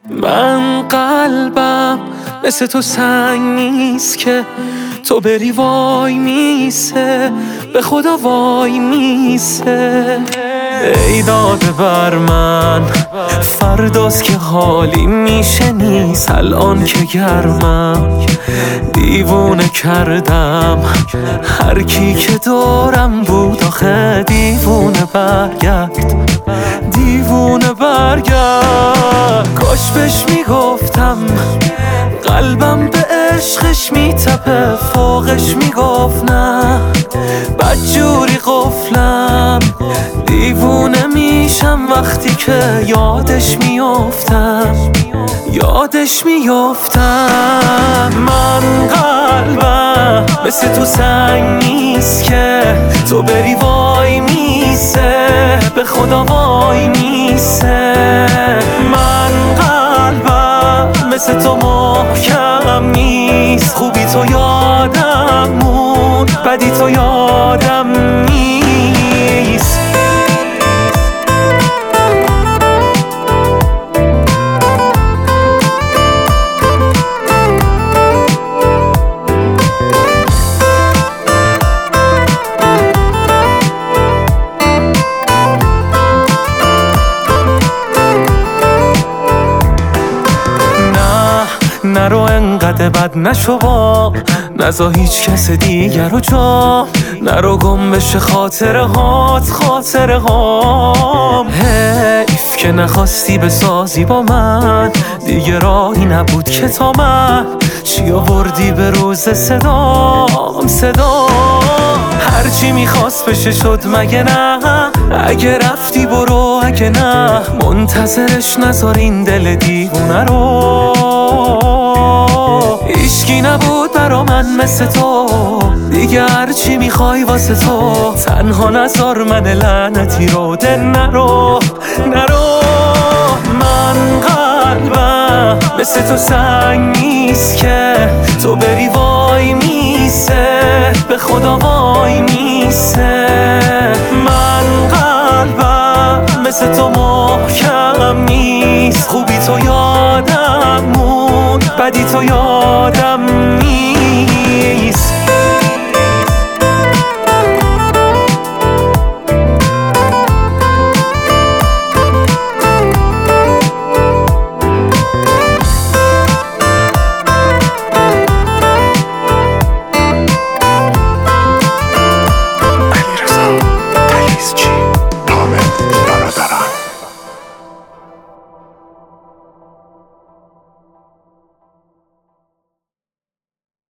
من قلبم مثل تو سنگ نیست که تو بری وای میسه، به خدا وای میسه. ای داده بر من فرداست که حالی میشه نیست، الان که گرمم دیوونه کردم هر کی که دارم بود. آخه دیوونه برگرد، دیوونه برگرد. کاش بهش میگفتم قلبم به عشقش میتپه، فوقش میگفت نه بدجوری قفلم. دیوونه میشم وقتی که یادش میافتم، یادش میافتم. من قلبم مثل تو سنگ نیست که تو بری وای میسه، به خدا وای میسه. من قلبم مثل تو محکم نیست، خوبی تو یادم موند، بدی تو یادم نیست. نرو انقدر بد نشو با، نزا هیچ کس دیگر رو جا، نرو گم بشه خاطره هات، خاطره هام. حیف که نخواستی بسازی با من، دیگه راهی نبود که تا من چی آوردی به روز صدام، صدام. هرچی میخواست بشه شد مگه نه؟ اگه رفتی برو، اگه نه منتظرش نذار این دل دیوونه رو. هیچکی نبود برا من مثل تو، دیگه هرچی میخوای واسه تو. تنها نذار من لعنتی رو، ده نرو نرو. من قلبم مثل تو سنگ نیست که تو بری وای میسه، به خدا وای میسه. من قلبم مثل تو محکم نیست، خوبی تو یادم موند، بدی تو یادم نیست.